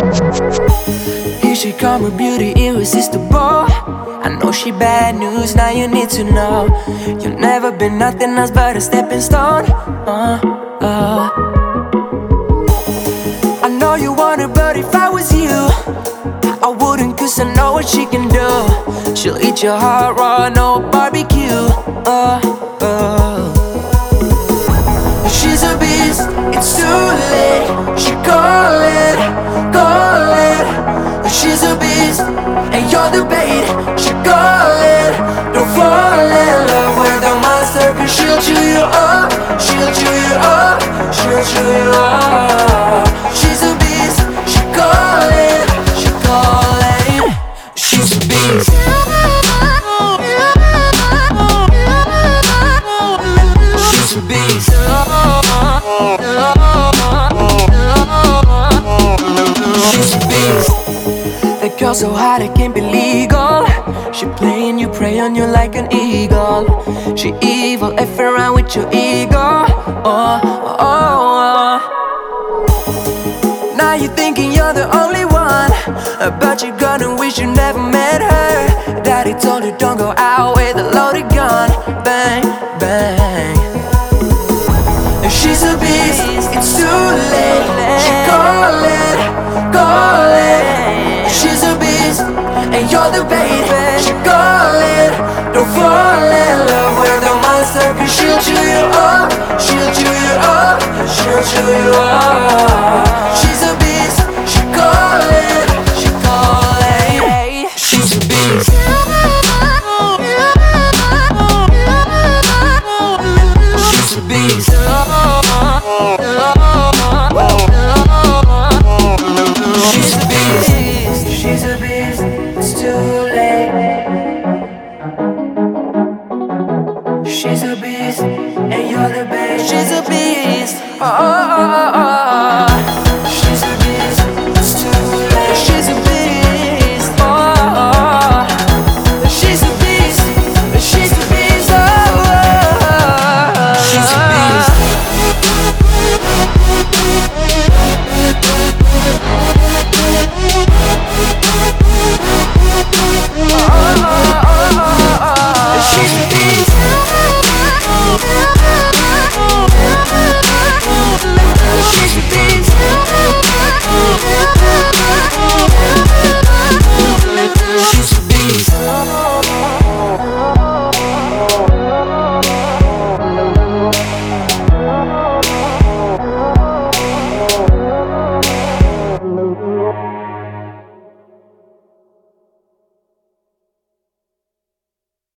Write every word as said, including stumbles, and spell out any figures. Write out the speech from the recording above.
Here she come, a beauty irresistible. I know she bad news, now you need to know. You've never been nothing else but a stepping stone. uh, uh. I know you want her, but if I was you, I wouldn't, cause I know what she can do. She'll eat your heart raw, no barbecue. uh, uh. She's a beast, it's too late. She call it, call it. She's a beast, and you're the bait. She call it, don't fall in love with a monster, cause she'll chew you up, she'll chew you up, she'll chew you up. She's a beast, she call it, she call it. She's a beast. She's a beast. She's a beast. That girl so hot it can't be legal. She playing you, prey on you like an eagle. She evil, F around with your ego. Oh, oh, oh. Now you're thinking you're the only one, but you're gonna wish you never met her. Daddy told you don't go out with a loaded gun. Bang, bang. She's a beast, it's too late. She call it, call it. She's a beast, and you're the bait. She call it, don't fall in love with a monster, cause she'll chew you up, she'll chew you up, she'll chew you up. She's a